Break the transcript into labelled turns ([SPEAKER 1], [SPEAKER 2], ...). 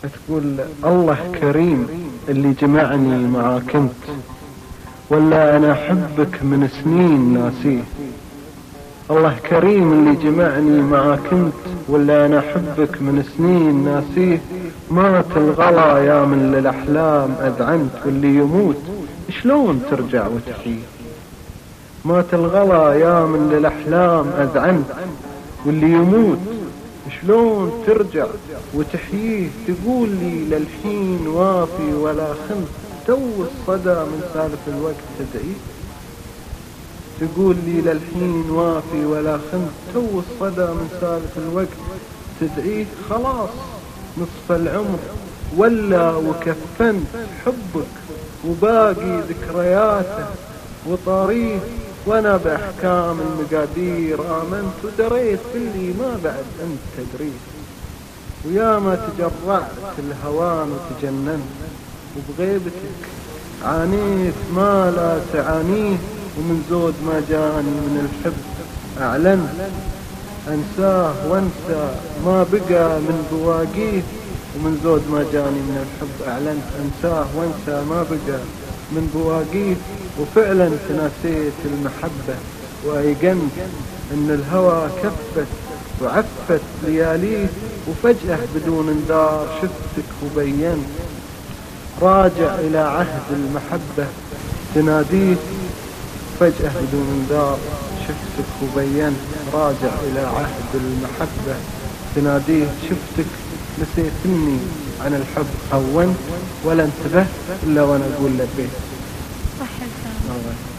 [SPEAKER 1] تقول الله كريم اللي جمعني معاك انت، ولا انا احبك من سنين ناسيه. الله كريم اللي جمعني معاك انت، ولا انا احبك من سنين ناسيه. مات الغلا يا من للاحلام اذعنت، واللي يموت شلون ترجع وتحييه. مات الغلا يا من للاحلام اذعنت، واللي يموت شلون ترجع وتحييه. تقول لي للحين وافي ولا خنت، تو الصدى من سالف الوقت تدعيه. تقول لي للحين وافي ولا خنت، تو الصدى من سالف الوقت تدعيه. خلاص نصف العمر ولا وكفنت حبك، وباقي ذكرياته وطاريه. وانا باحكام المقادير امنت، ودريت باللي ما بعد انت تدريه. ويا ما تجرعت الهوان وتجننت، وبغيبتك عانيت ما لا تعانيه. ومن زود ما جاني من الحب اعلنت، انساه وانسى ما بقى من بواقيه. ومن زود ما جاني من الحب اعلنت، انساه وانسى ما بقى من بواقيه. وفعلا تناسيت المحبة وايقنت ان الهوى كفت وعفت لياليه. وفجأة بدون انذار شفتك وبينت، راجع الى عهد المحبة تناديه. فجأة بدون انذار شفتك وبينت، راجع الى عهد المحبة تناديه. شفتك نسيت اني عن الحب هونت، ولا انتبهت الا وانا اقول لبيت.
[SPEAKER 2] صح.